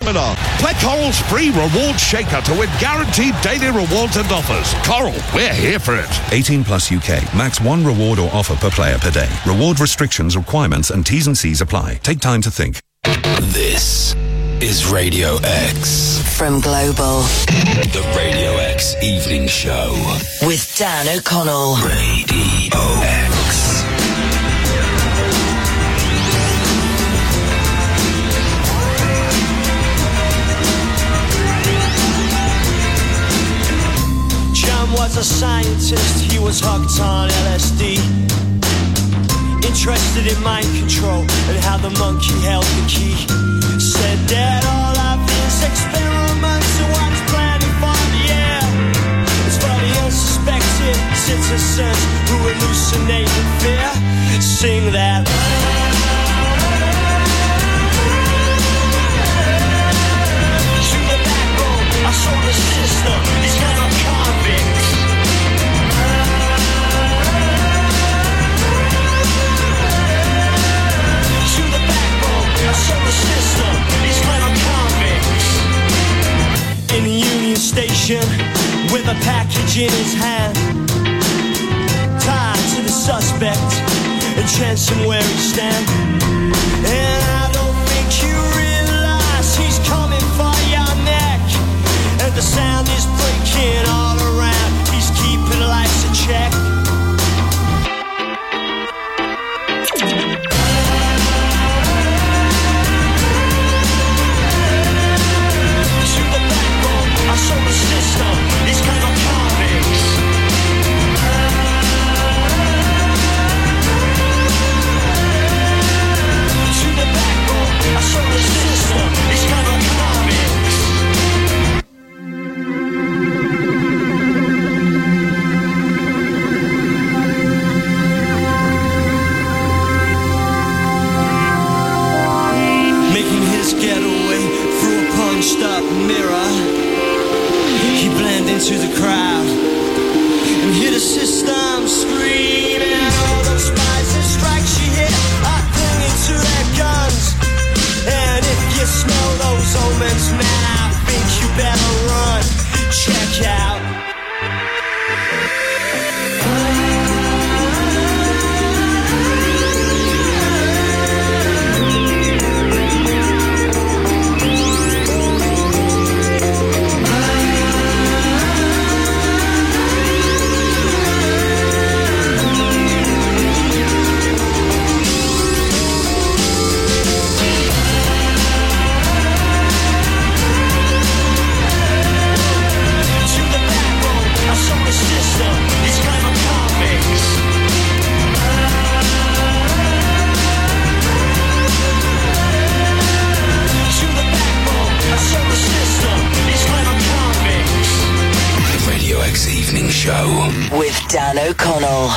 seminar. Play Coral's free reward shaker to win guaranteed daily rewards and offers. Coral, we're here for it. 18 plus UK. Max 1 reward or offer per player per day. Reward restrictions, requirements and T's and C's apply. Take time to think. This is Radio X. From Global. The Radio X Evening Show. With Dan O'Connell. Radio X. John was a scientist, he was hooked on LSD. Interested in mind control and how the monkey held the key. Said that all of his experiments are what's planning for the air. It's for the unsuspected citizens who hallucinate in fear. Sing that. Through the backbone, our solar system is kind of convicts. Our solar system is kind of convicts. In the Union Station, with a package in his hand, tied to the suspect and chance him where he stand. And I don't think you realize he's coming for your neck. And the sound is breaking all around. He's keeping lights in check. Our solar system is kind of convicts. To the backbone, our solar system is kind of convicts. Making his getaway through a punched up mirror, he blended into the crowd and hear the system screaming. All those spies and strikes she hit are clinging to their guns. And if you smell those omens, man, I think you better run. Check out. Evening Show with Dan O'Connell.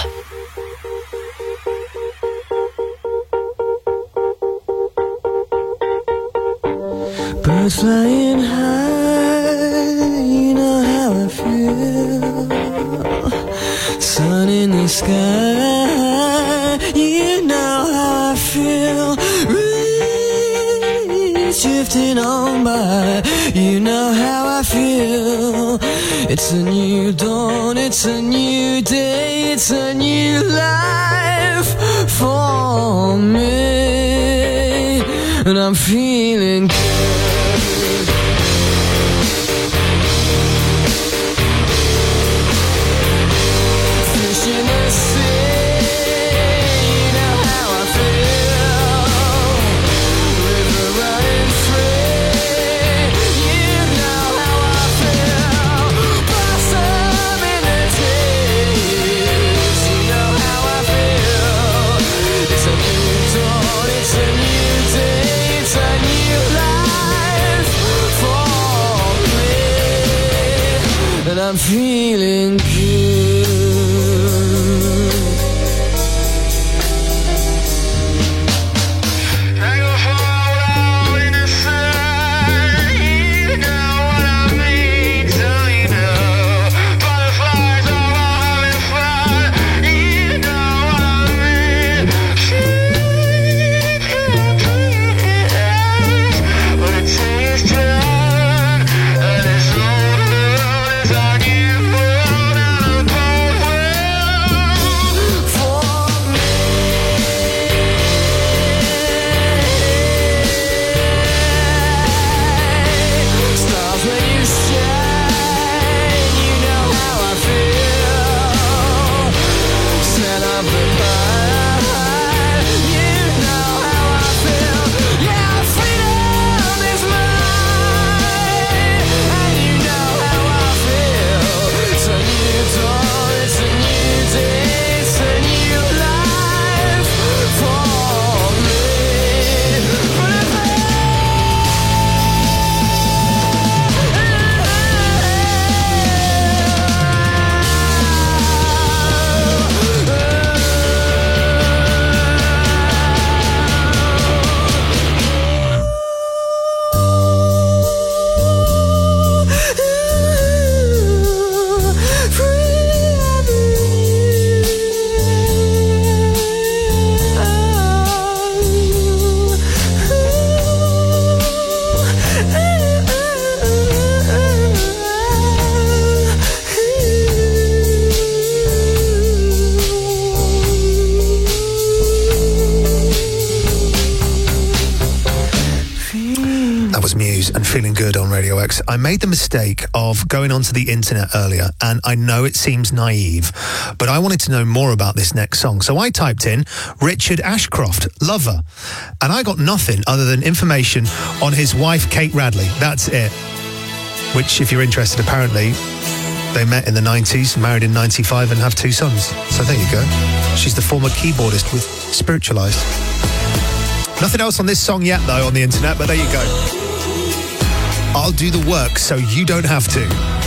Birds flying high, you know how I feel. Sun in the sky, you know how I feel. Breeze drifting on by, you know how I feel. It's a new dawn, it's a new day, it's a new life for me, and I'm feeling good. Fish in the sea, you know how I feel. River running free, you know how I feel. Blossom in the trees, you know how I feel. It's a new dawn, it's a new day, it's a new life for me, and I'm feeling good. Taste news and feeling good on Radio X. I made the mistake of going onto the internet earlier, and I know it seems naive, but I wanted to know more about this next song. So I typed in Richard Ashcroft, Lover, and I got nothing other than information on his wife, Kate Radley. That's it. Which, if you're interested, apparently they met in the 90s, married in 95, and have 2 sons. So there you go. She's the former keyboardist with Spiritualized. Nothing else on this song yet, though, on the internet, but there you go. I'll do the work so you don't have to.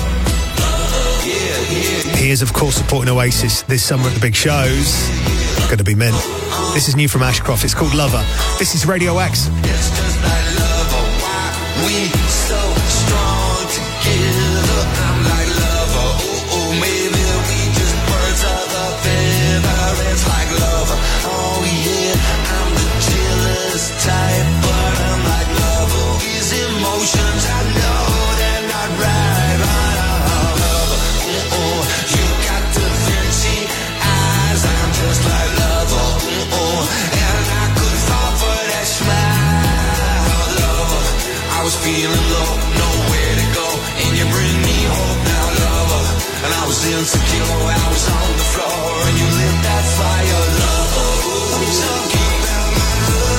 He is, of course, supporting Oasis this summer at the big shows. Going to be mint. This is new from Ashcroft. It's called Lover. This is Radio X. It's just like lover, why we so strong together. I'm like lover, maybe we just birds of a feather. It's like lover, oh yeah, I'm the jealous type, but I'm like lover. These emotions, I know they're not right, lover, you got the fancy eyes, I'm just like lover, and I could fall for that smile, lover. I was feeling low, nowhere to go, and you bring me hope now, lover. And I was insecure, I was on the floor, and you lit that fire, lover. I'm talking about my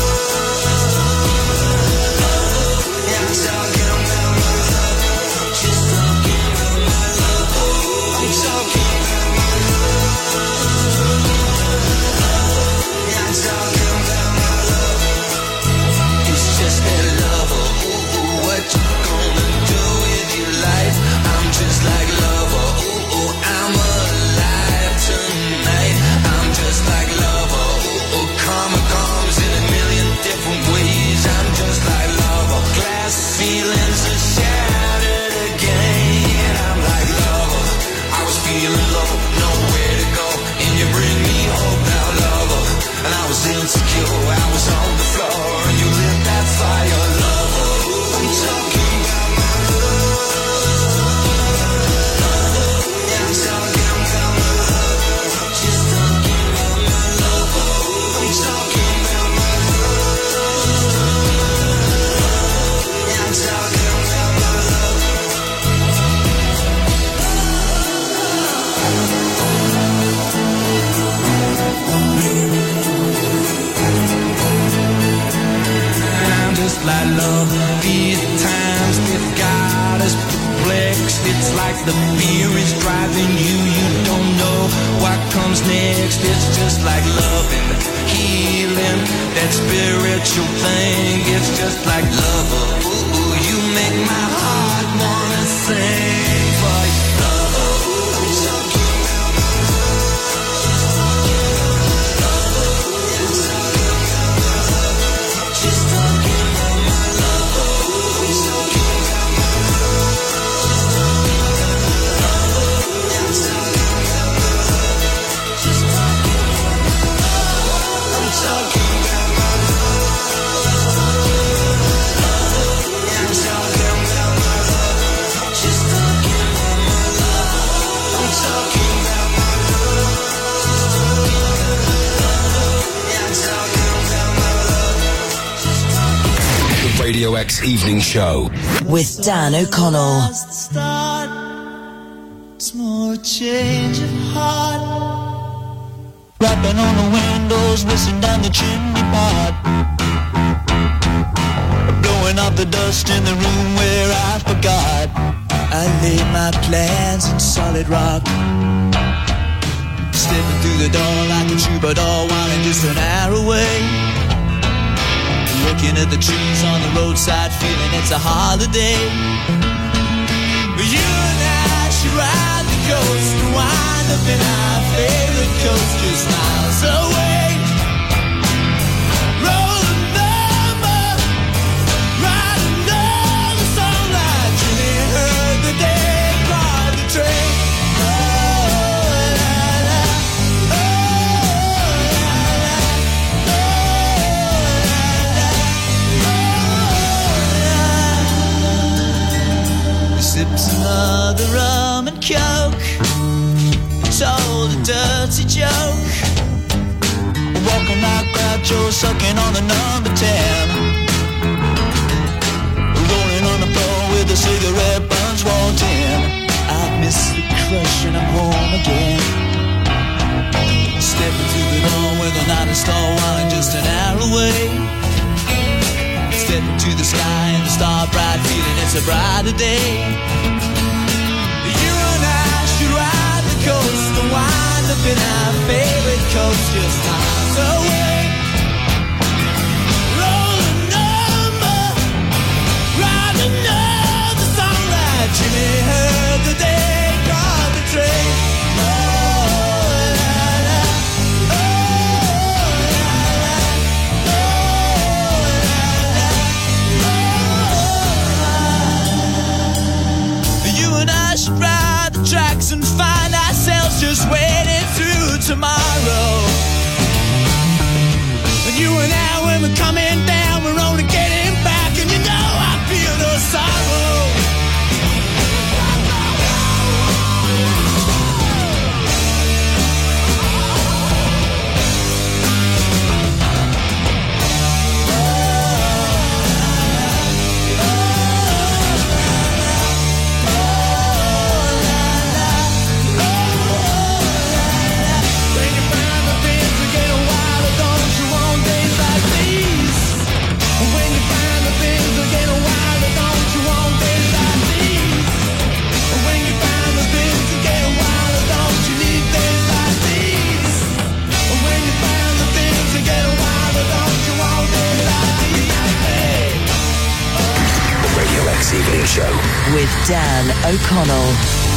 love. Yeah, I'm talking about my love. Just talking about my love. I'm talking about my love. Yeah, I'm talking about my love. It's just that lover. What you gonna do with your life? I'm just like lover. I'm alive tonight. I'm just like lover. Karma comes in a million different ways. I'm just like lover. Glass feelings are shattered again. I'm like lover. I was feeling low, nowhere to go, and you bring me hope now, lover. And I was insecure, I was on the floor, and you lit that fire, lover. I'm talking about my love. Yeah, I'm talking about my love. Just talking about my love. I'm talking about my love. Yeah, I'm talking about my love. I'm just like love. These times they've got us perplexed. It's like the fear is driving you. You don't know what comes next. It's just like love and healing, that spiritual thing. It's just like love. Ooh, you make my heart wanna sing for you, lover. I'm talking about my love. Just talking about my love. I'm talking about my love. I'm talking about my love. Just talking about my love. I'm talking about my love. I'm talking about my love. Just talking about my love. I'm talking about my love. I'm talking about my love. The Radio X Evening Show. With Dan O'Connell. The start. It's more a change of heart. Rapping on the windows, whistling down the chimney pot. Blowing up the dust in the room where I forgot. I laid my plans in solid rock. Stepping through the door like a troubadour, winding just an hour away. Looking at the trees on the roadside, feeling it's a holiday. You and I should ride the coast and wind up in our favorite coaster, miles away. Roll the number, ride another song like Jimmy heard the day, ride the train. Oh, la, la, oh, la, la, oh, la, la. Sips another rum and coke, told a dirty joke. Walking like Groucho, sucking on the number 10. Rolling cigarette bunch walked in. I've missed the crush and I'm home again. Stepping through the door with a night and star wine just an hour away. Stepping to the sky and the star bright feeling it's a brighter day. You and I should ride the coast and wind up in our favorite coast just miles away. Roll a number, ride another song like Jimmy heard the day called the train. Ride the tracks and find ourselves just waiting through tomorrow. And you and I, when we're coming down, we're only getting back, and you know I feel no sorrow. Evening Show with Dan O'Connell.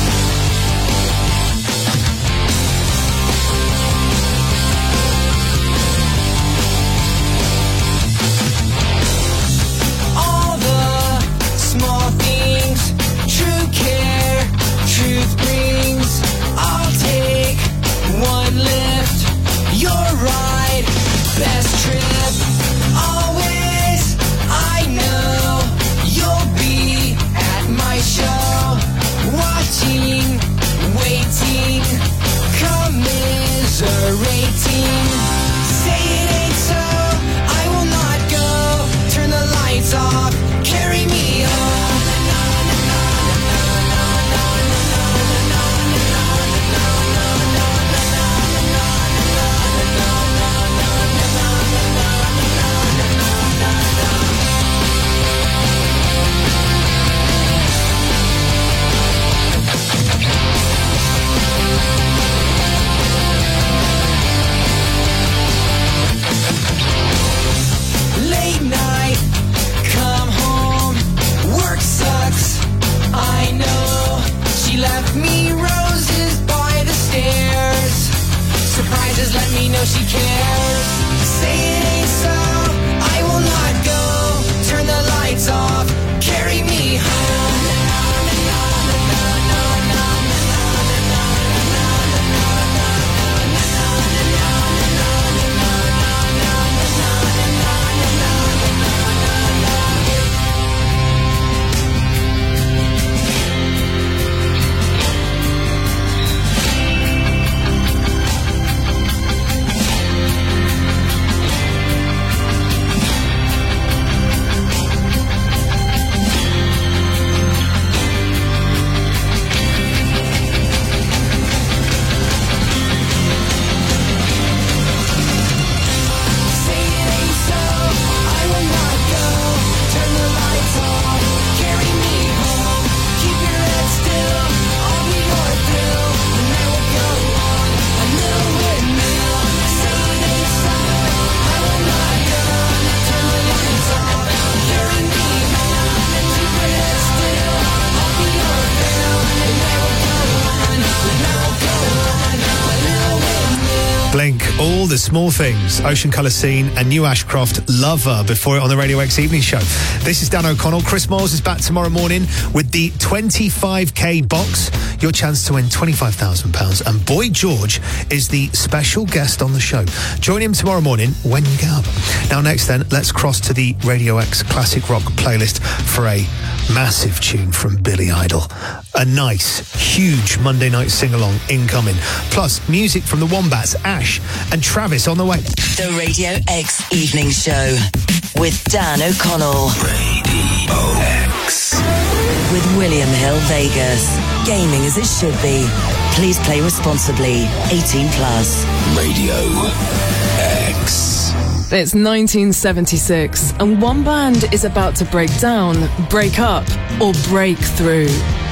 All the small things, true care, truth brings. I'll take one lift, your ride, best trip. Always, I know you'll be at my show, watching, waiting, commiserating. Say it ain't so, I will not go. Turn the lights off, carry me home. Late night, come home, work sucks, I know. She left me roses by the stairs. Surprises let me know she cares. Say it ain't so, I will not go. Turn the lights off, carry me home. Blink, All the Small Things, Ocean Colour Scene and New Ashcroft, Lover, before it on the Radio X Evening Show. This is Dan O'Connell. Chris Moyles is back tomorrow morning with the 25k box, your chance to win £25,000. And Boy George is the special guest on the show. Join him tomorrow morning when you get up. Now next then, let's cross to the Radio X Classic Rock playlist for a massive tune from Billy Idol. A nice, huge Monday night sing-along incoming. Plus, music from the Wombats, Ash and Travis on the way. The Radio X Evening Show with Dan O'Connell. Radio X. With with William Hill Vegas. Gaming as it should be. Please play responsibly. 18 plus. Radio X. It's 1976, and one band is about to break down, break up, or break through.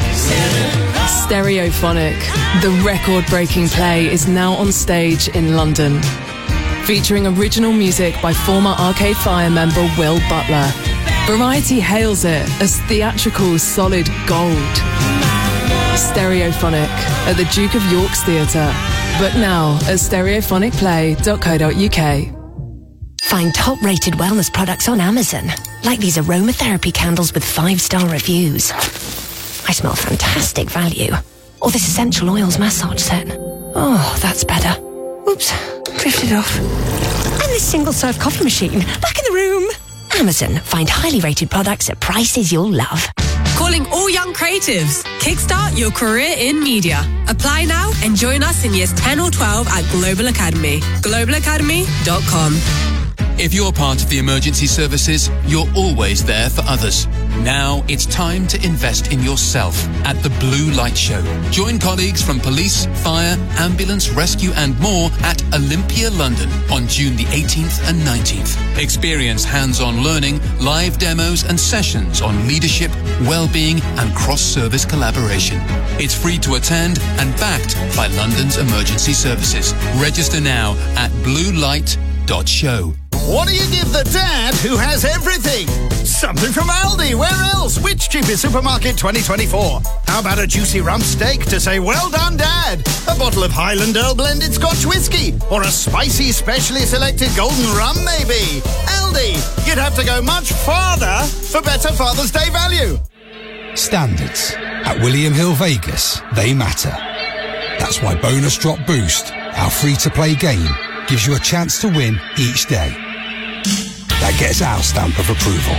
Stereophonic, the record-breaking play, is now on stage in London. Featuring original music by former Arcade Fire member Will Butler. Variety hails it as theatrical solid gold. Stereophonic at the Duke of York's Theatre. But now at stereophonicplay.co.uk. Find top-rated wellness products on Amazon, like these aromatherapy candles with 5-star reviews. I smell fantastic value. Or this essential oils massage set. Oh, that's better. Oops, drifted off. And this single-serve coffee machine, back in the room. Amazon, find highly rated products at prices you'll love. Calling all young creatives. Kickstart your career in media. Apply now and join us in years 10 or 12 at Global Academy. globalacademy.com. If you're part of the emergency services, you're always there for others. Now it's time to invest in yourself at the Blue Light Show. Join colleagues from police, fire, ambulance, rescue and more at Olympia, London on June the 18th and 19th. Experience hands-on learning, live demos and sessions on leadership, well-being and cross-service collaboration. It's free to attend and backed by London's emergency services. Register now at bluelight.show. What do you give the dad who has everything? Something from Aldi. Where else? Which cheapest supermarket 2024? How about a juicy rump steak to say, well done, Dad? A bottle of Highland Earl blended Scotch whiskey? Or a spicy, specially selected golden rum, maybe? Aldi. You'd have to go much farther for better Father's Day value. Standards. At William Hill Vegas, they matter. That's why Bonus Drop Boost, our free-to-play game, gives you a chance to win each day. That gets our stamp of approval.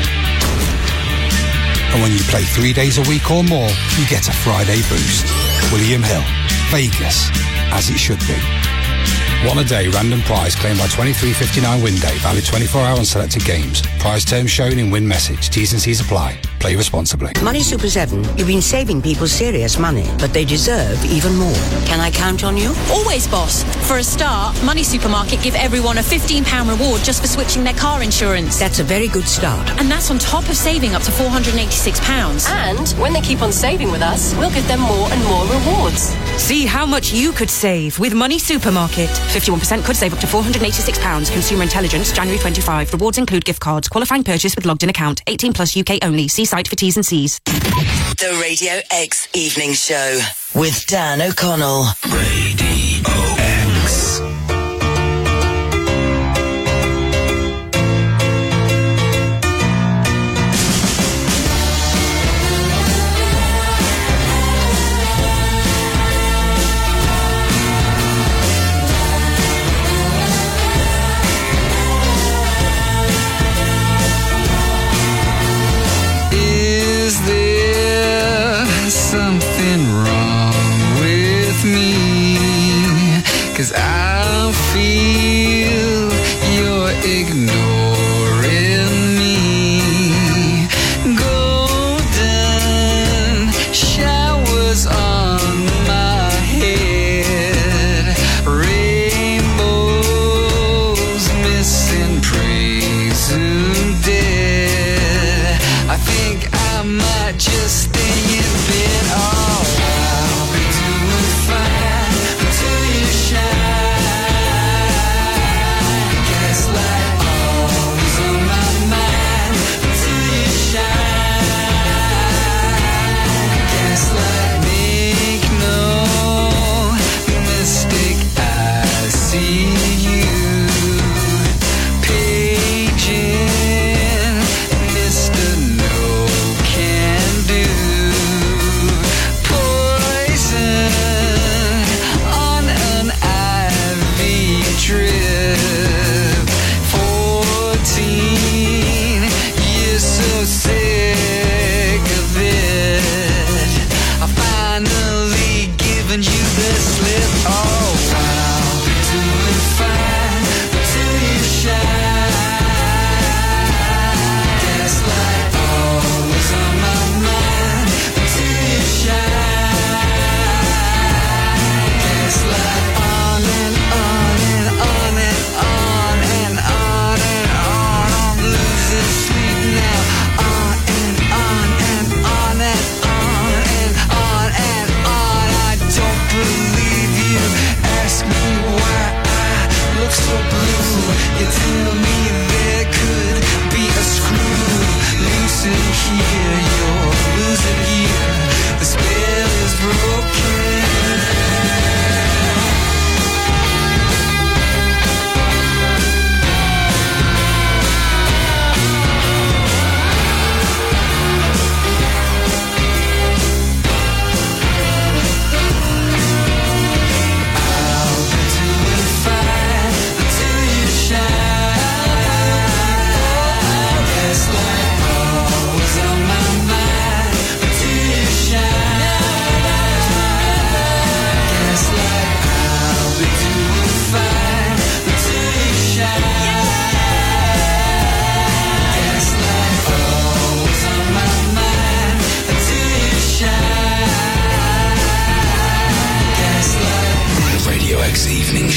And when you play 3 days a week or more, you get a Friday boost. William Hill, Vegas, as it should be. One a day random prize claimed by 23.59 win day, valid 24 hour on selected games. Prize terms shown in win message. T's and C's apply. Play responsibly. Money Super 7, you've been saving people serious money, but they deserve even more. Can I count on you? Always, boss. For a start, Money Supermarket give everyone a £15 reward just for switching their car insurance. That's a very good start. And that's on top of saving up to £486. And when they keep on saving with us, we'll give them more and more rewards. See how much you could save with Money Supermarket. 51% could save up to £486. Consumer Intelligence, January 25. Rewards include gift cards. Qualifying purchase with logged in account. 18 plus UK only. See site for T's and C's. The Radio X Evening Show with Dan O'Connell. Radio X. Something wrong with me, 'cause I feel you're ignoring me. Golden showers on my head, rainbows missing, presumed dead. I think I might just stay in bed. Oh, I'll be doing fine until you shine. Gaslight always on my mind until you shine. Gaslight, make no mistake, I see you paging Mr. No Can Do. Poor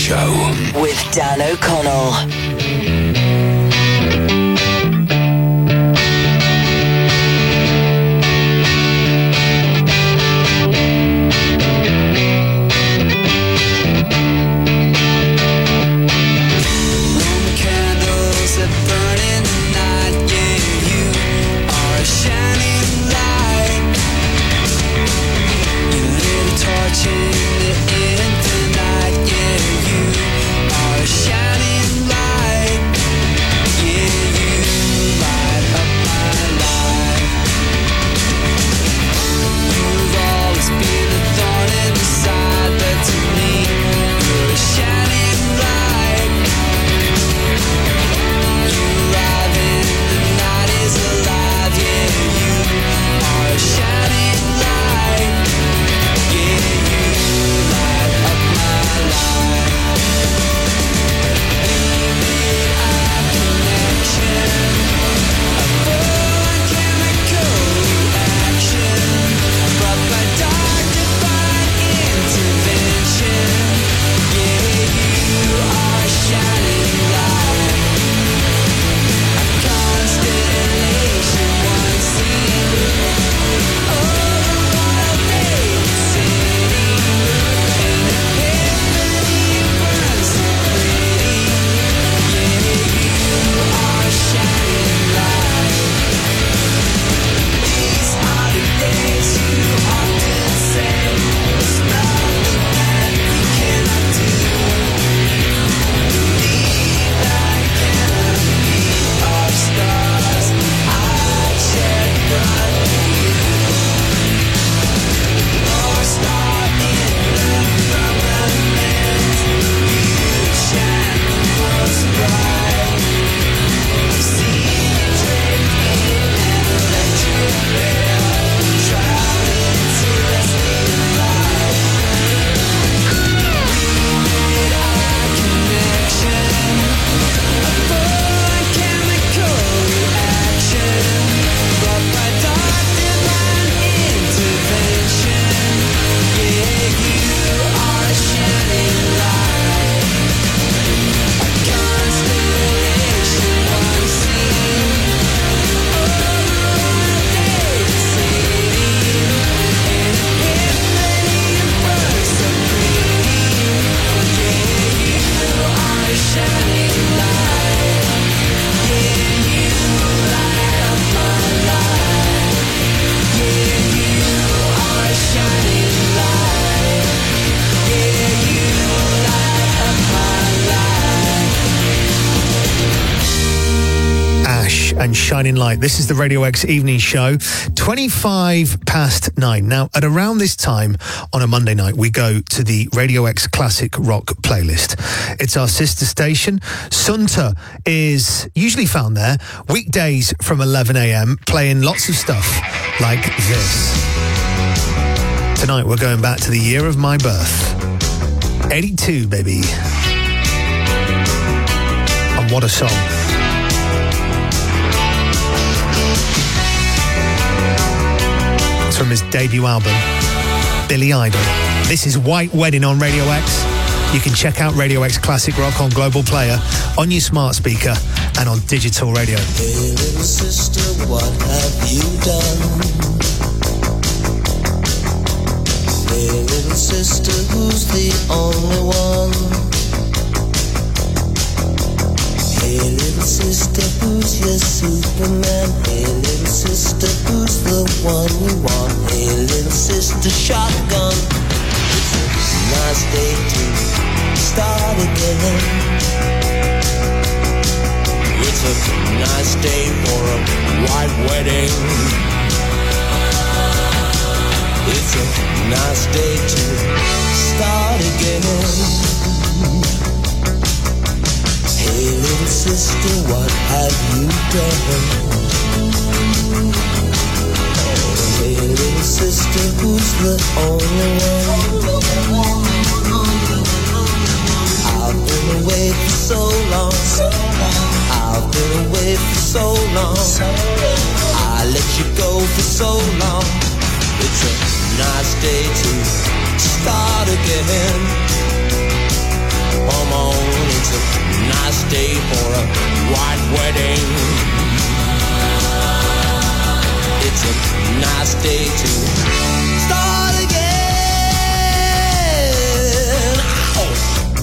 Show with Dan O'Connell. And Shining Light. This is the Radio X Evening Show, 25 past 9. Now, at around this time on a Monday night, we go to the Radio X Classic Rock playlist. It's our sister station. Sunta is usually found there weekdays from 11 a.m, playing lots of stuff like this. Tonight, we're going back to the year of my birth. 82, baby. And what a song. From his debut album, Billy Idol. This is White Wedding on Radio X. You can check out Radio X Classic Rock on Global Player, on your smart speaker, and on digital radio. Hey little sister, what have you done? Hey little sister, who's the only one? Hey little sister, who's your Superman? Hey little sister, who's the one you want? Hey little sister, shotgun. It's a nice day to start again. It's a nice day for a white wedding. It's a nice day to start again. Hey little sister, what have you done? Hey little sister, who's the only one? I've been away for so long. I've been away for so long. I let you go for so long. It's a nice day to start again. Come on, it's a nice day for a white wedding. It's a nice day to start again. Oh.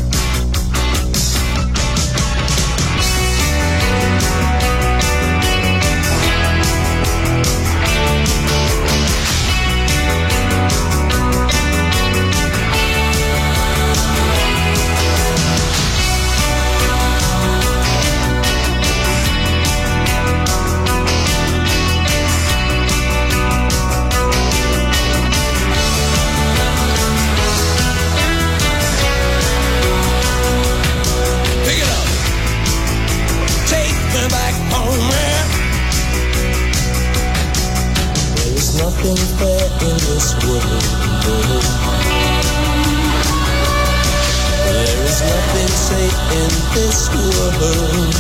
Nothing fair in this world. There is nothing safe in this world.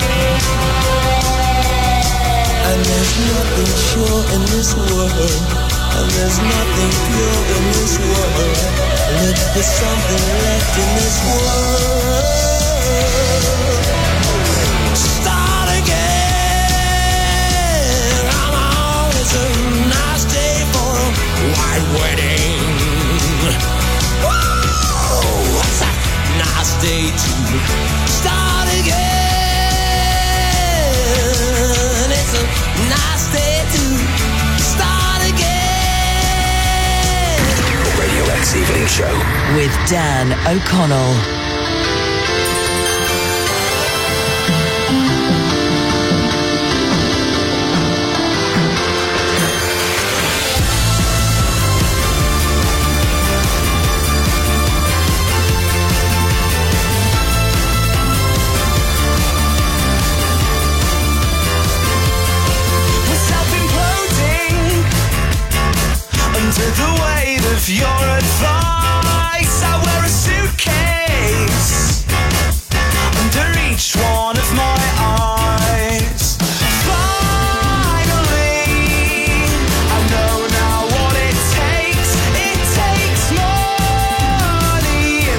And there's nothing sure in this world. And there's nothing pure in this world. Look for something left in this world. Start again. Come on, it's a nice day for a white wedding. Whoa, it's a nice day to start again. It's a nice day to start again. Radio X Evening Show with Dan O'Connell. The weight of your advice, I wear a suitcase under each one of my eyes. Finally, I know now what it takes. It takes money and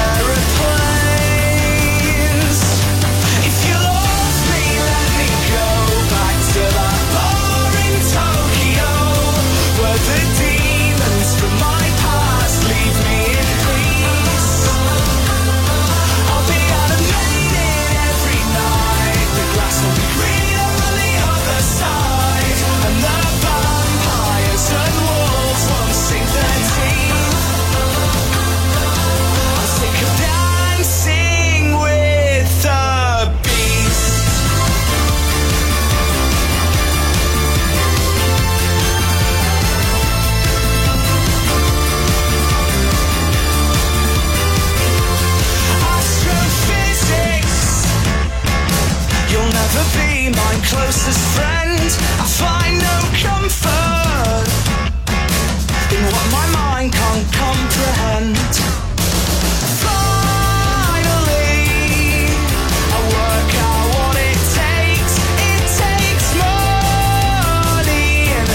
aeroplanes. If you lost me, let me go back to that bar in Tokyo where the from my past leave me in peace. I'll be animated every night. The grass will be green on the other side, and the vampires and wolves won't sing their teeth. I'm sick of dancing with the beast. You'll never be my closest friend. I find no comfort in what my mind can't comprehend. Finally, I work out what it takes. It takes money and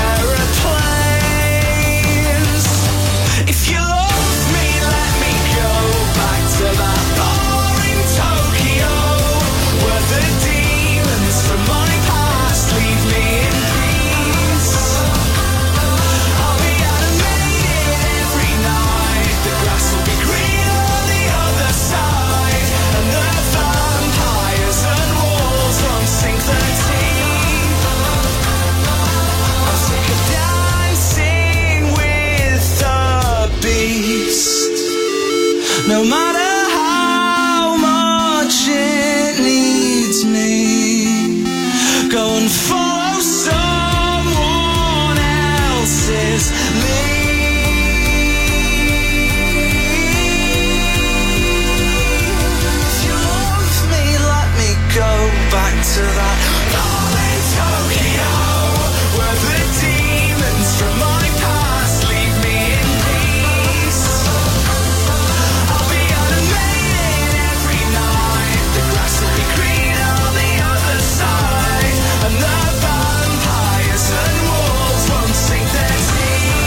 aeroplanes. If you love me, let me go back to that bar in Tokyo where the demons from my past leave me in peace. I'll be animated every night. The grass will be green on the other side, and the vampires and wolves won't sink their teeth. I'm sick of dancing with the beast. No matter how much it needs me, go and follow someone else's lead. If you love me, let me go back to that bar in Tokyo where the demons from my past leave me in peace. I'll be animated every night. The grass will be green on the other side, and the vampires and wolves won't sink their teeth.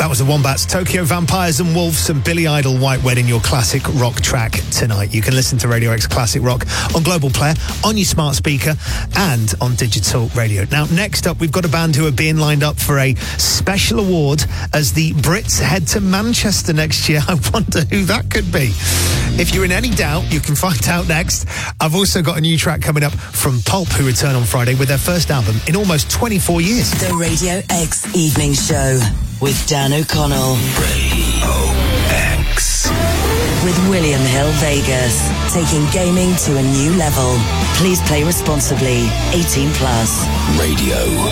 That was the Wombats, Tokyo Vampires and Wolves, and Billy Idol, White Wedding, your classic rock track tonight. You can listen to Radio X Classic Rock on Global Player, on your smart speaker, and on digital radio. Now, next up, we've got a band who are being lined up for a special award as the Brits head to Manchester next year. I wonder who that could be. If you're in any doubt, you can find out next. I've also got a new track coming up from Pulp, who return on Friday with their first album in almost 24 years. The Radio X Evening Show with Dan O'Connell. Radio X. With William Hill Vegas, taking gaming to a new level. Please play responsibly. 18 plus. Radio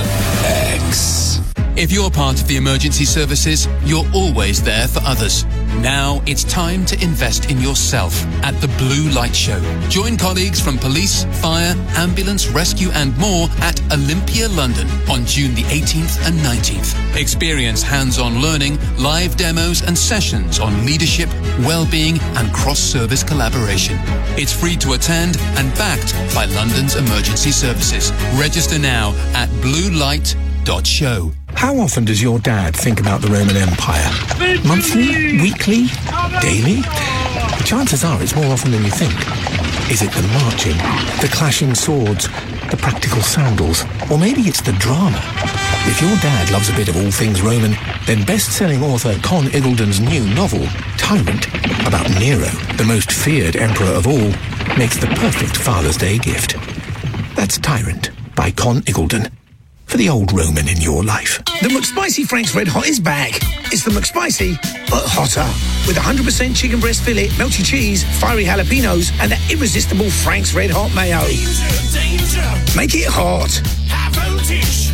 X. If you're part of the emergency services, you're always there for others. Now it's time to invest in yourself at the Blue Light Show. Join colleagues from police, fire, ambulance, rescue and more at Olympia, London on June the 18th and 19th. Experience hands-on learning, live demos and sessions on leadership, well-being and cross-service collaboration. It's free to attend and backed by London's emergency services. Register now at bluelight.show. How often does your dad think about the Roman Empire? Monthly? Weekly? Daily? The chances are it's more often than you think. Is it the marching, the clashing swords, the practical sandals, or maybe it's the drama? If your dad loves a bit of all things Roman, then best-selling author Con Iggulden's new novel, Tyrant, about Nero, the most feared emperor of all, makes the perfect Father's Day gift. That's Tyrant by Con Iggulden. For the old Roman in your life. The McSpicy Frank's Red Hot is back. It's the McSpicy, but hotter. With 100% chicken breast fillet, melty cheese, fiery jalapenos, and that irresistible Frank's Red Hot mayo. Danger. Make it hot. High voltage.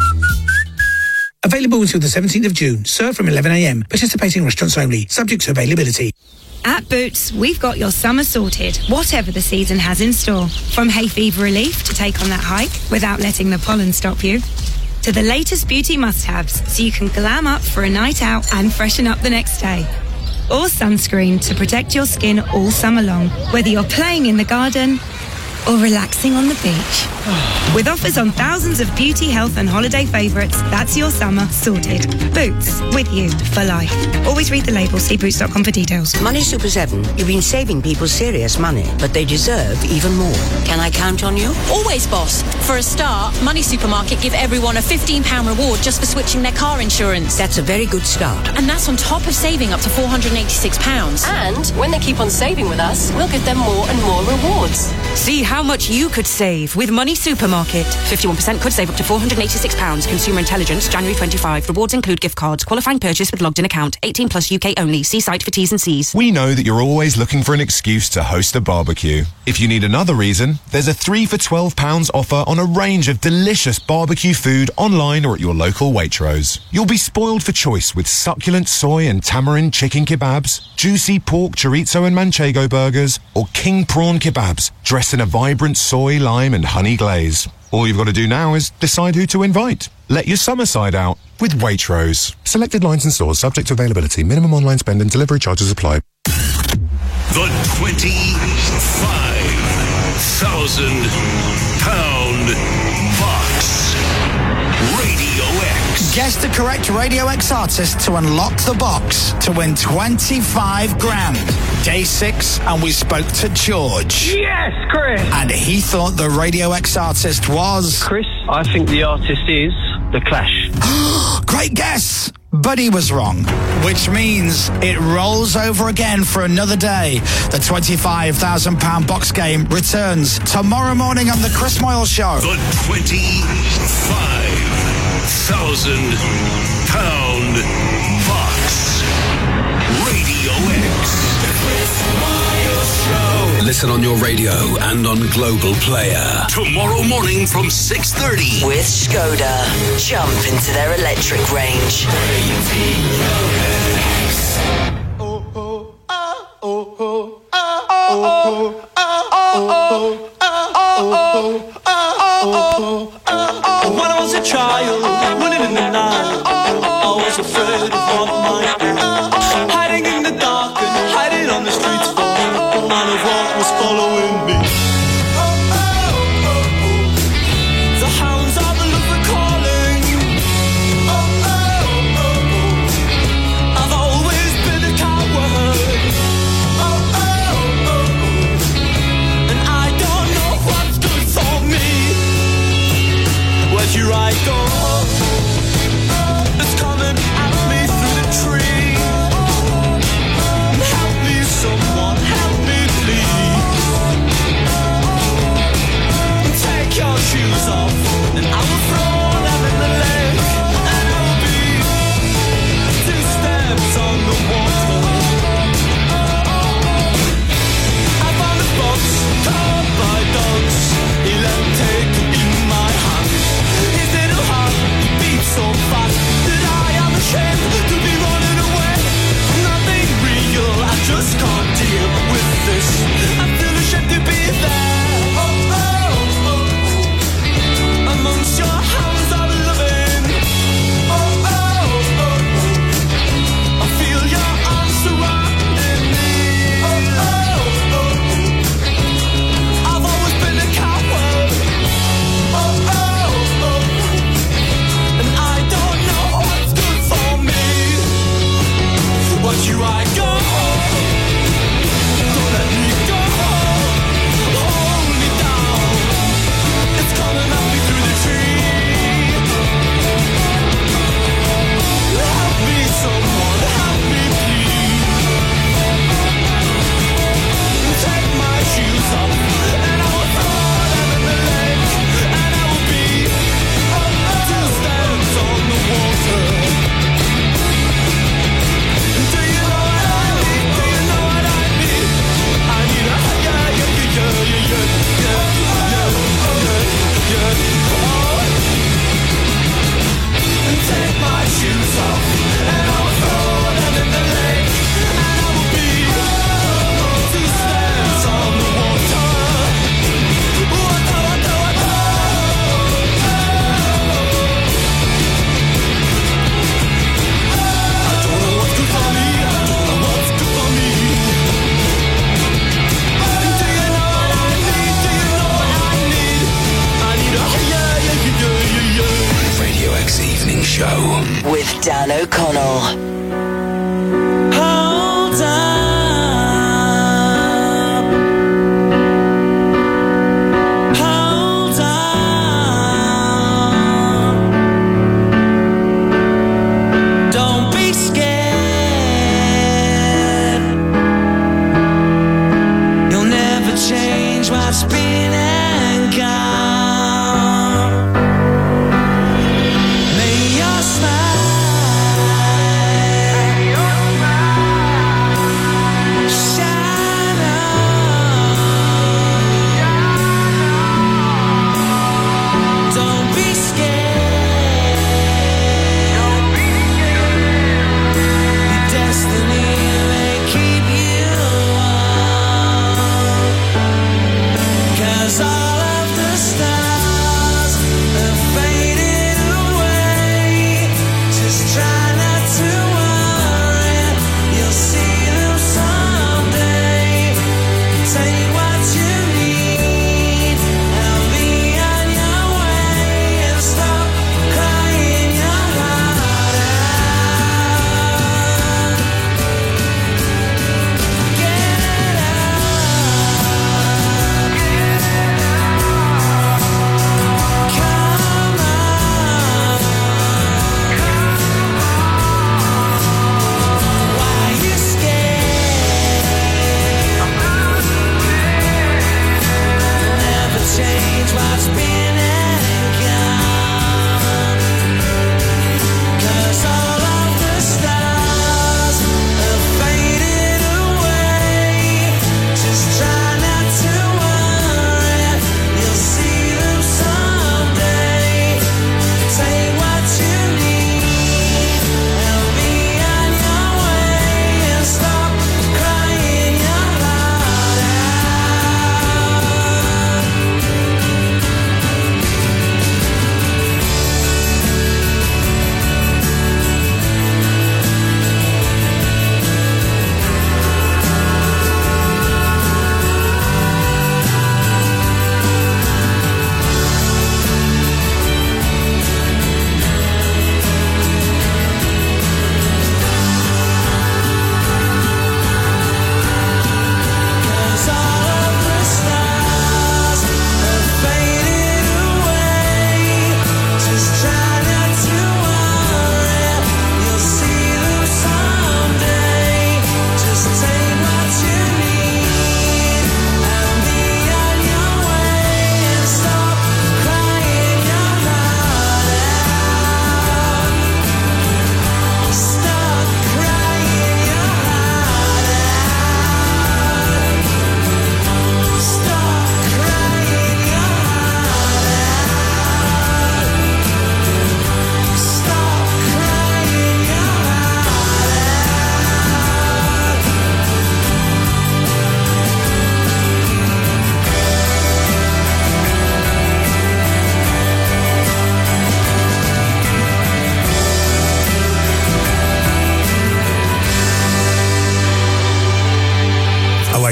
Available until the 17th of June. Served from 11 a.m. Participating restaurants only. Subject to availability. At Boots, we've got your summer sorted, whatever the season has in store. From hay fever relief to take on that hike without letting the pollen stop you, to the latest beauty must-haves so you can glam up for a night out and freshen up the next day. Or sunscreen to protect your skin all summer long, whether you're playing in the garden or relaxing on the beach. With offers on thousands of beauty, health and holiday favourites, that's your summer sorted. Boots, with you for life. Always read the label, see boots.com for details. Money Super 7, you've been saving people serious money, but they deserve even more. Can I count on you? Always, boss. For a start, Money Supermarket give everyone a £15 reward just for switching their car insurance. That's a very good start. And that's on top of saving up to £486. And when they keep on saving with us, we'll give them more and more rewards. See how much you could save with Money Supermarket. 51% could save up to £486. Consumer Intelligence, January 25. Rewards include gift cards. Qualifying purchase with logged in account. 18 plus UK only. See site for T's and C's. We know that you're always looking for an excuse to host a barbecue. If you need another reason, there's a 3 for £12 offer on a range of delicious barbecue food online or at your local Waitrose. You'll be spoiled for choice with succulent soy and tamarind chicken kebabs, juicy pork chorizo and manchego burgers, or king prawn kebabs dressed in a vibrant soy, lime and honey glaze. All you've got to do now is decide who to invite. Let your summer side out with Waitrose. Selected lines and stores subject to availability. Minimum online spend and delivery charges apply. The £25,000 box. Radio X. Guess the correct Radio X artist to unlock the box to win 25 grand. Day 6, and we spoke to George. Yes, Chris. And he thought the Radio X artist was... Chris, I think the artist is The Clash. Great guess! But he was wrong, which means it rolls over again for another day. The £25,000 box game returns tomorrow morning on the Chris Moyle Show. The £25,000 box. Radio X. Listen on your radio and on Global Player. Tomorrow morning from 6:30. With Skoda. Jump into their electric range. When I was a child, running in the night, I was afraid of what might be. Hiding in the dark and hiding on the streets, for none of what was following me. The hounds of the love were calling. here I go. It's coming at me through the tree. Help me, someone, help me, please. Take your shoes off, and I will throw them in the lake, and I will be 2 steps on the water. I found a box caught by dogs. He let him take in my hand. His little heart beats so fast that I am ashamed to be running away. Nothing real, I just can't deal with this. I feel ashamed to be there. Oh, oh, oh. Amongst your hands of loving. Oh, oh, oh. I feel your arms surrounding me. Oh, oh, oh. I've always been a coward. Oh, oh, oh. And I don't know what's good for me. Watch you I go. Don't let me go. Hold me down. It's coming at me through the tree. Help me, someone, help me, please. Take my shoes off, and I will throw them in the lake, and I will be 2 steps on the water. Do you know what I need? Do you know what I need? I need a take my shoes off, and I will throw them in the lake, and I will be 2 steps on the water. Water, water, water. I don't know what's good for me. I don't know what's good for me. Do you know what I need? Do you know what I need? I need a Radio X Evening Show. With Dan O'Connell. Hold up. Hold up. Don't be scared. You'll never change what's been and gone. May your smile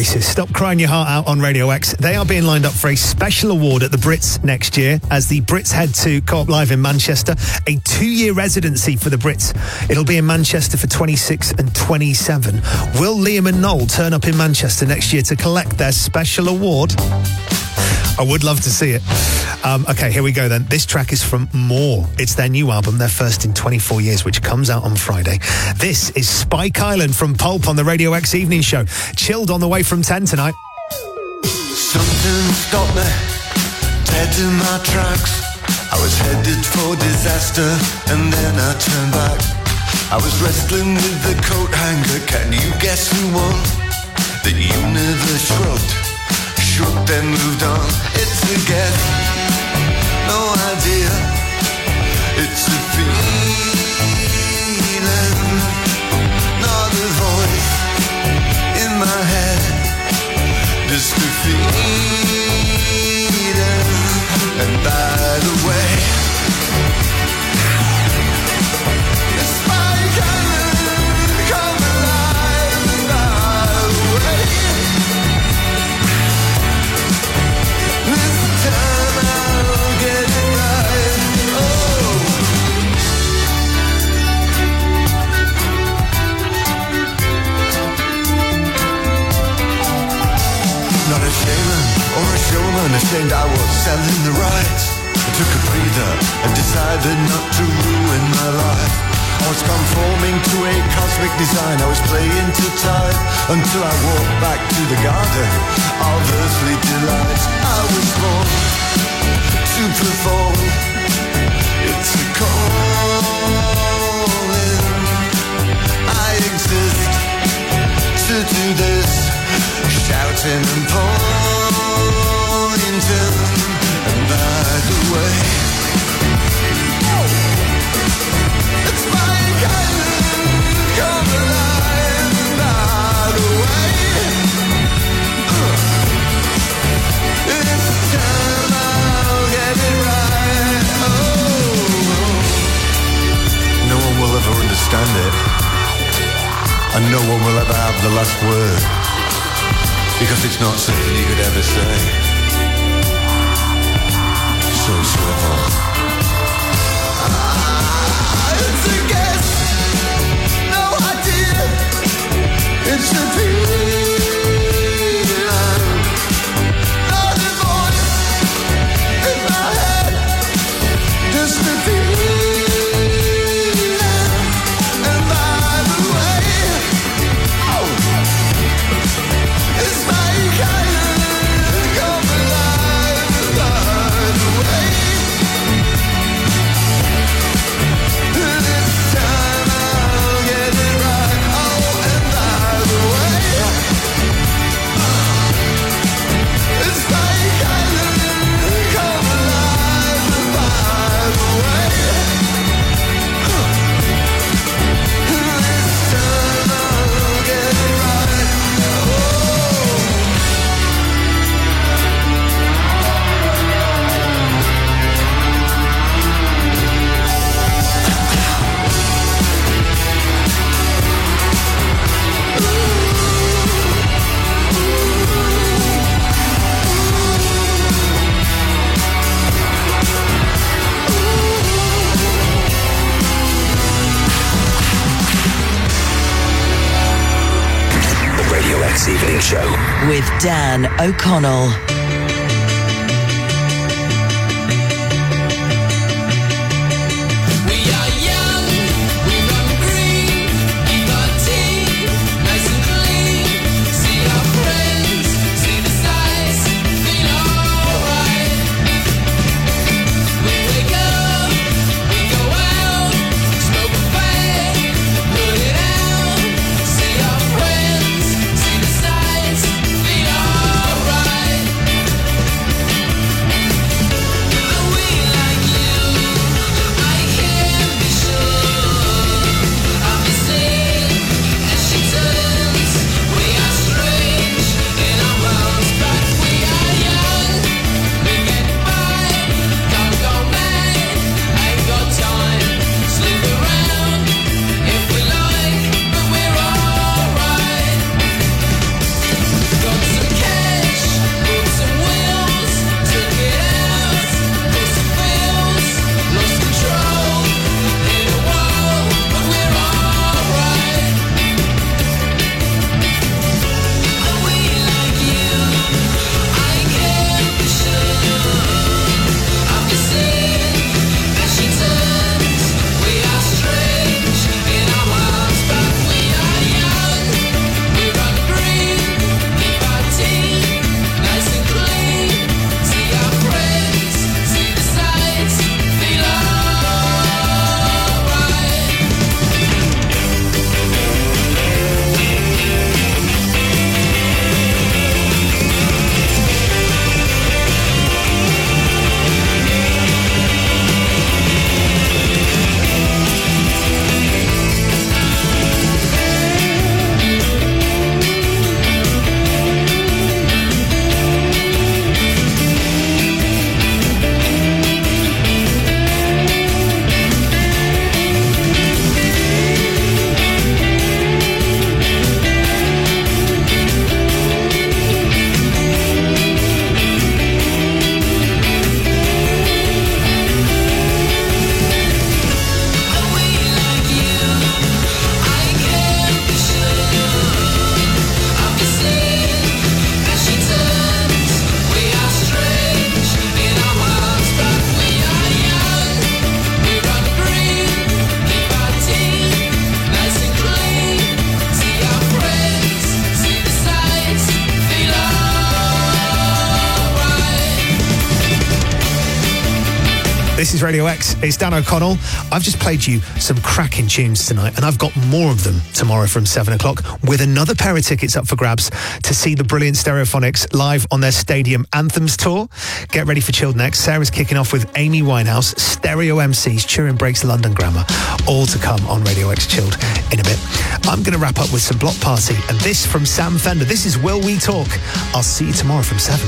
Oasis, Stop Crying Your Heart Out on Radio X. They are being lined up for a special award at the Brits next year as the Brits head to Co-op Live in Manchester. A 2-year residency for the Brits. It'll be in Manchester for 26 and 27. Will Liam and Noel turn up in Manchester next year to collect their special award? I would love to see it. Okay, here we go then. This track is from More. It's their new album, their first in 24 years, which comes out on Friday. This is Spike Island from Pulp on the Radio X Evening Show. Chilled on the way from 10 tonight. Something stopped me, dead in my tracks. I was headed for disaster, and then I turned back. I was wrestling with the coat hanger. Can you guess who won? The universe shrugged, shook, then moved on. It's a guess, no idea. It's a feeling, not a voice in my head. Just a feeling. And by the way, it's Spike Island, come alive. And by the way, this time I'll get it right. Not a shaman or a showman, ashamed I was selling the rights. I took a breather and decided not to ruin my life. I was conforming to a cosmic design. I was playing to time until I walked back to the garden of earthly delights. I was born to perform. It's a calling. I exist to do this, shouting and pointing. And by the way, it's Spike Island, come alive. And by the way, this time I'll get it right. No one will ever understand it, and no one will ever have the last word, because it's not something you could ever say. So swivel. It's a guess, no idea. It's a feeling, not a voice in my head. Just a feeling. And by the way, it's Spike Island, come alive. By the way, this time I'll get it right. Oh, and by the way, it's Spike Island, come alive. By the way, this time I'll get it right. The Radio X Evening Show with Dan O'Connell. See our friends, see the sights, feel alright. This is Radio X. It's Dan O'Connell. I've just played you some cracking tunes tonight, and I've got more of them tomorrow from 7 o'clock with another pair of tickets up for grabs to see the brilliant Stereophonics live on their Stadium Anthems tour. Get ready for Chilled next. Sarah's kicking off with Amy Winehouse, Stereo MCs, Turin Breaks, London Grammar, all to come on Radio X Chilled in a bit. I'm going to wrap up with some Block Party, and this from Sam Fender. This is Will We Talk. I'll see you tomorrow from 7.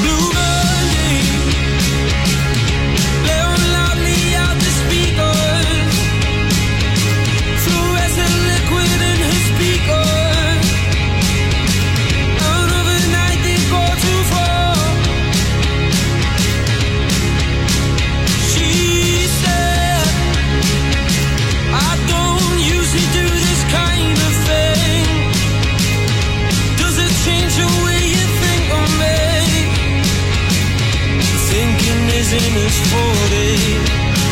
In his 40s,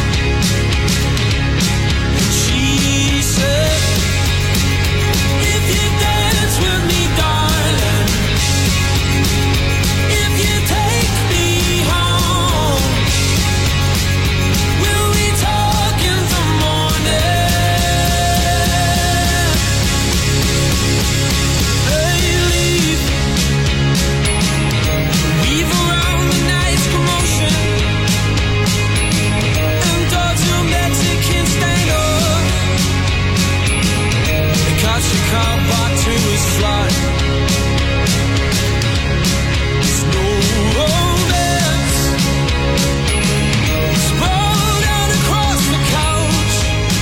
she said, if you dance with me, darling, if you take me home, we'll be talking till morning. They leave around the night's commotion. She can't back to his flight. There's no romance. Sprawled out across the couch.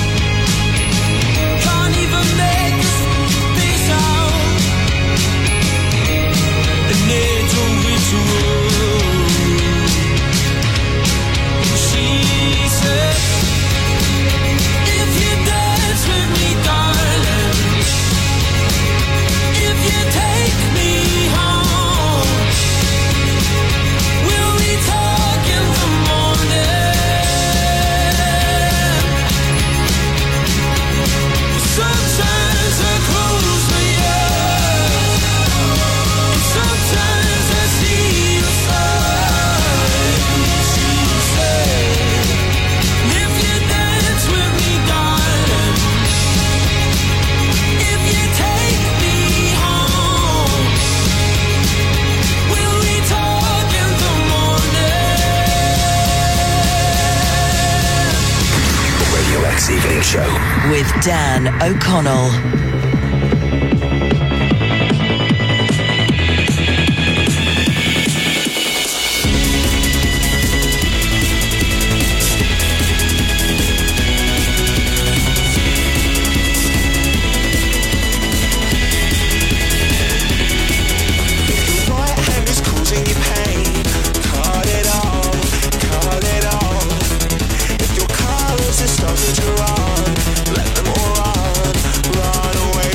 Can't even make this out. An angel ritual. She said, if you dance with me, darling, if you take me home, we'll be talking till morning. Sometimes I close my eyes, and sometimes I see the sign. She said, if you dance with me, darling, if you take me home, we'll be talking till morning. The Radio X Evening Show with Dan O'Connell. Started to run, let them all run away.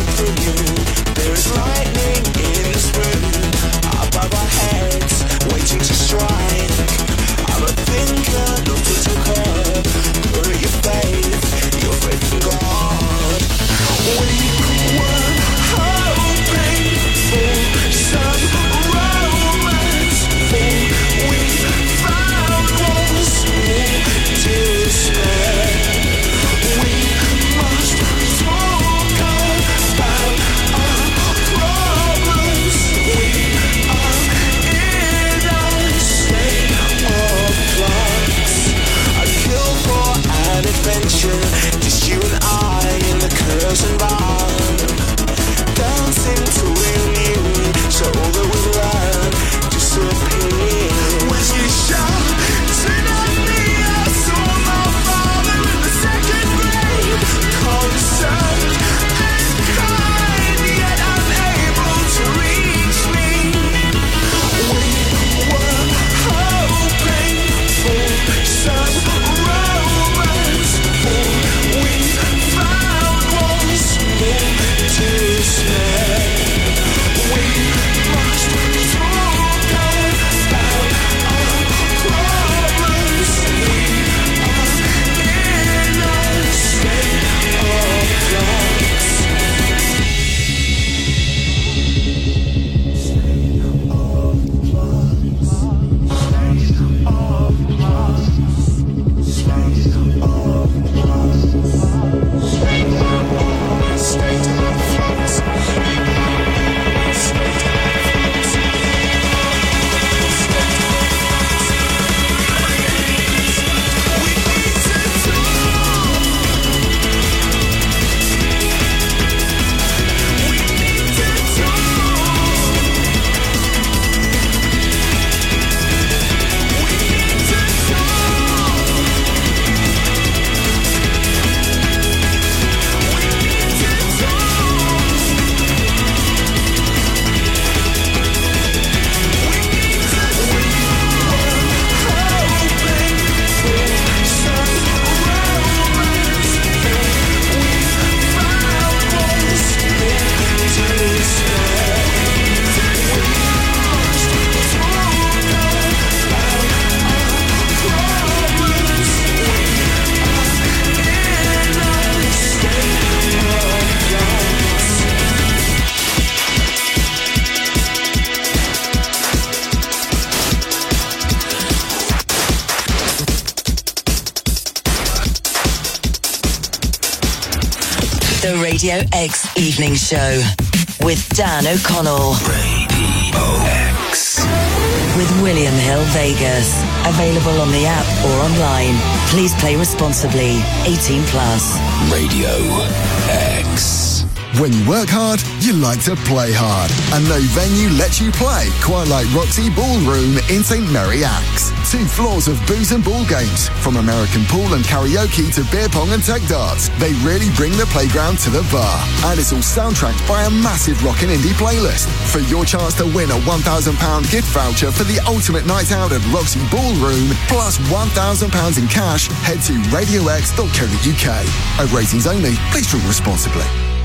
The Radio X Evening Show with Dan O'Connell. Radio X. With William Hill Vegas. Available on the app or online. Please play responsibly. 18 plus. Radio X. When you work hard, you like to play hard. And no venue lets you play quite like Roxy Ballroom in St Mary Axe. 2 floors of booze and ball games, from American pool and karaoke to beer pong and tech darts. They really bring the playground to the bar. And it's all soundtracked by a massive rock and indie playlist. For your chance to win a £1,000 gift voucher for the ultimate night out at Roxy Ballroom, plus £1,000 in cash, head to radiox.co.uk. At ratings only, please drink responsibly.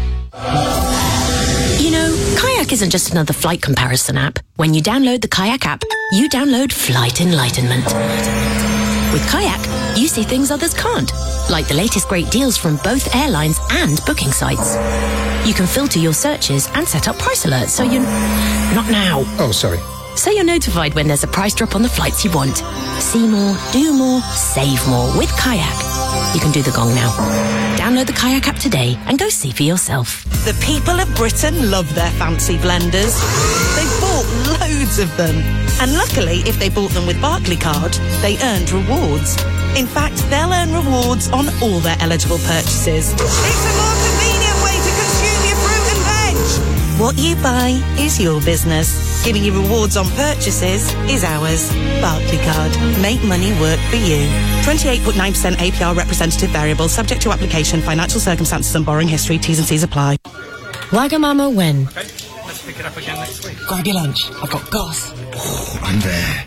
You know, Kayak isn't just another flight comparison app. When you download the Kayak app, you download Flight Enlightenment. With Kayak, you see things others can't, like the latest great deals from both airlines and booking sites. You can filter your searches and set up price alerts so you... Not now. Oh, sorry. So you're notified when there's a price drop on the flights you want. See more, do more, save more with Kayak. You can do the gong now. Download the Kayak app today and go see for yourself. The people of Britain love their fancy blenders. They bought loads of them. And luckily, if they bought them with Barclaycard, they earned rewards. In fact, they'll earn rewards on all their eligible purchases. It's a more convenient way to consume your fruit and veg. What you buy is your business. Giving you rewards on purchases is ours. Barclaycard. Make money work for you. 28.9% APR representative variable, subject to application, financial circumstances and borrowing history. T's and C's apply. Wagamama when? Okay, let's pick it up again next week. Grab your lunch. I've got gas. Oh, I'm there.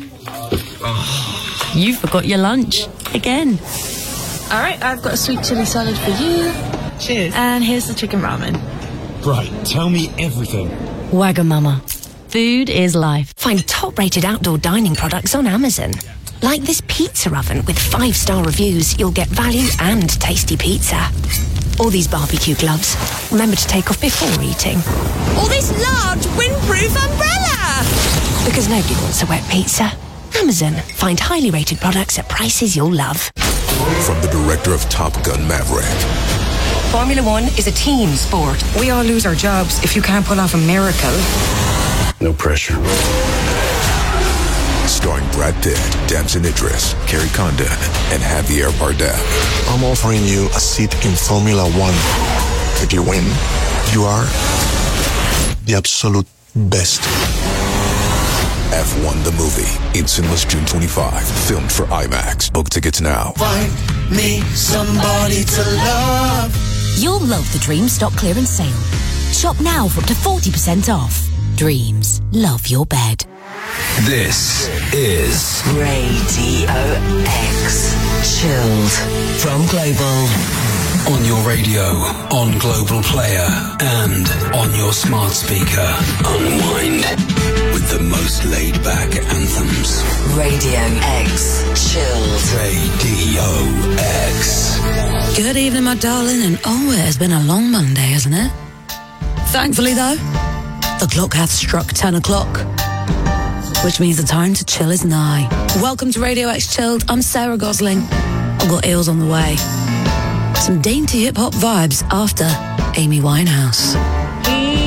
Oh. You forgot your lunch. Again. All right, I've got a sweet chili salad for you. Cheers. And here's the chicken ramen. Right, tell me everything. Wagamama. Food is life. Find top-rated outdoor dining products on Amazon. Like this pizza oven with 5-star reviews, you'll get value and tasty pizza. Or these barbecue gloves. Remember to take off before eating. Or this large windproof umbrella. Because nobody wants a wet pizza. Amazon. Find highly rated products at prices you'll love. From the director of Top Gun Maverick. Formula One is a team sport. We all lose our jobs if you can't pull off a miracle. No pressure. Starring Brad Pitt, Damson Idris, Carrie Condon, and Javier Bardem. I'm offering you a seat in Formula One. If you win, you are the absolute best. F1 the movie. In cinemas June 25. Filmed for IMAX. Book tickets now. Find me somebody to love. You'll love the Dreams stock clearance sale. Shop now for up to 40% off. Dreams. Love your bed. This is Radio X Chilled from Global. On your radio, on Global Player, and on your smart speaker. Unwind with the most laid-back anthems. Radio X Chilled. Radio X. Good evening, my darling, and oh, it has been a long Monday, hasn't it? Thankfully, though, the clock hath struck 10 o'clock, which means the time to chill is nigh. Welcome to Radio X Chilled. I'm Sarah Gosling. I've got eels on the way. Some dainty hip-hop vibes after Amy Winehouse.